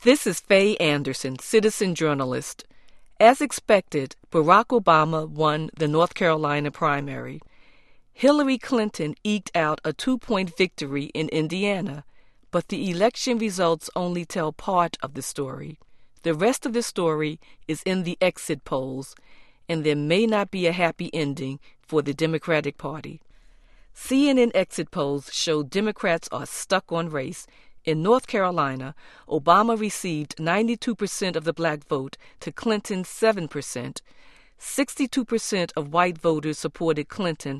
This is Faye Anderson, citizen journalist. As expected, Barack Obama won the North Carolina primary. Hillary Clinton eked out a 2-point victory in Indiana, but the election results only tell part of the story. The rest of the story is in the exit polls, and there may not be a happy ending for the Democratic Party. CNN exit polls show Democrats are stuck on race. In North Carolina, Obama received 92% of the black vote to Clinton's 7%. 62% of white voters supported Clinton,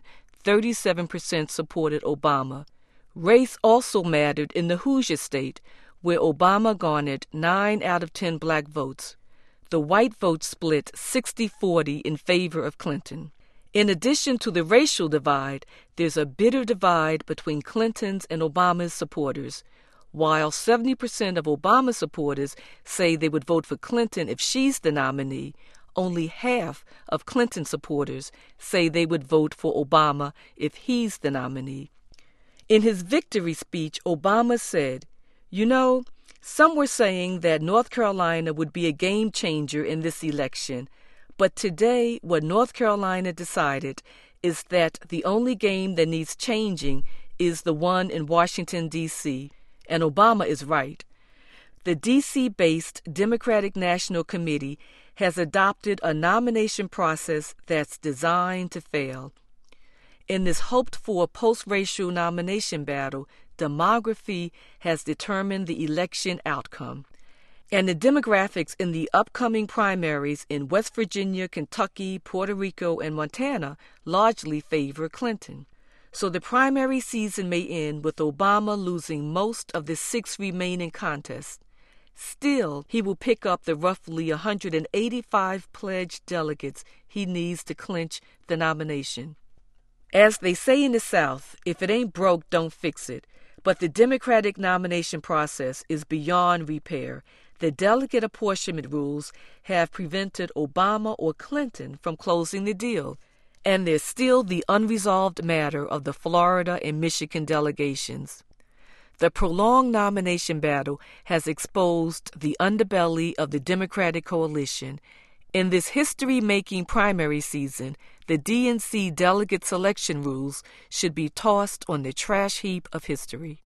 37% supported Obama. Race also mattered in the Hoosier State, where Obama garnered 9 out of 10 black votes. The white vote split 60-40 in favor of Clinton. In addition to the racial divide, there's a bitter divide between Clinton's and Obama's supporters. While 70% of Obama supporters say they would vote for Clinton if she's the nominee, only half of Clinton supporters say they would vote for Obama if he's the nominee. In his victory speech, Obama said, "You know, some were saying that North Carolina would be a game changer in this election, but today what North Carolina decided is that the only game that needs changing is the one in Washington, D.C., and Obama is right." The D.C.-based Democratic National Committee has adopted a nomination process that's designed to fail. In this hoped-for post-racial nomination battle, demography has determined the election outcome. And the demographics in the upcoming primaries in West Virginia, Kentucky, Puerto Rico, and Montana largely favor Clinton. So the primary season may end with Obama losing most of the 6 remaining contests. Still, he will pick up the roughly 185 pledged delegates he needs to clinch the nomination. As they say in the South, if it ain't broke, don't fix it. But the Democratic nomination process is beyond repair. The delegate apportionment rules have prevented Obama or Clinton from closing the deal. And there's still the unresolved matter of the Florida and Michigan delegations. The prolonged nomination battle has exposed the underbelly of the Democratic coalition. In this history-making primary season, the DNC delegate selection rules should be tossed on the trash heap of history.